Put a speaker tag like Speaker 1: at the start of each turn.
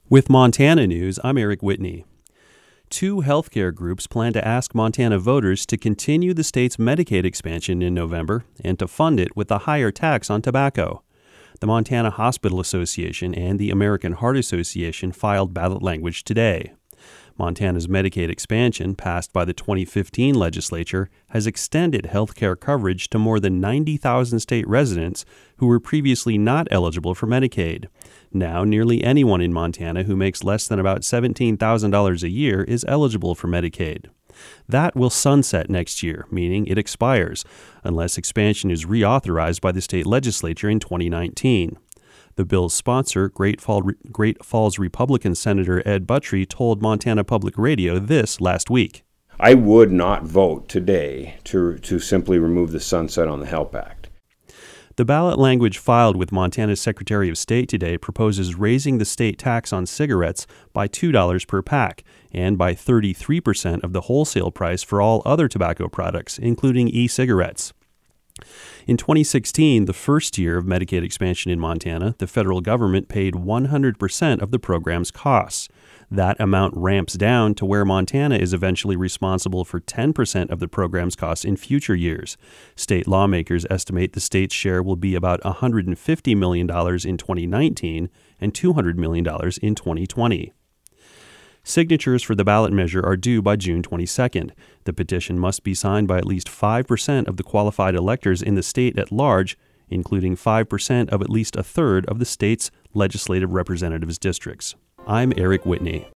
Speaker 1: With Montana News, I'm Eric Whitney. Two healthcare groups plan to ask Montana voters to continue the state's Medicaid expansion in November and to fund it with a higher tax on tobacco. The Montana Hospital Association and the American Heart Association filed ballot language today. Montana's Medicaid expansion, passed by the 2015 legislature, has extended health care coverage to more than 90,000 state residents who were previously not eligible for Medicaid. Now, nearly anyone in Montana who makes less than about $17,000 a year is eligible for Medicaid. That will sunset next year, meaning it expires, unless expansion is reauthorized by the state legislature in 2019. The bill's sponsor, Great Falls Republican Senator Ed Buttrey, told Montana Public Radio this last week.
Speaker 2: I would not vote today to simply remove the sunset on the HELP Act.
Speaker 1: The ballot language filed with Montana's Secretary of State today proposes raising the state tax on cigarettes by $2 per pack and by 33% of the wholesale price for all other tobacco products, including e-cigarettes. In 2016, the first year of Medicaid expansion in Montana, the federal government paid 100% of the program's costs. That amount ramps down to where Montana is eventually responsible for 10% of the program's costs in future years. State lawmakers estimate the state's share will be about $150 million in 2019 and $200 million in 2020. Signatures for the ballot measure are due by June 22nd. The petition must be signed by at least 5% of the qualified electors in the state at large, including 5% of at least a third of the state's legislative representatives' districts. I'm Eric Whitney.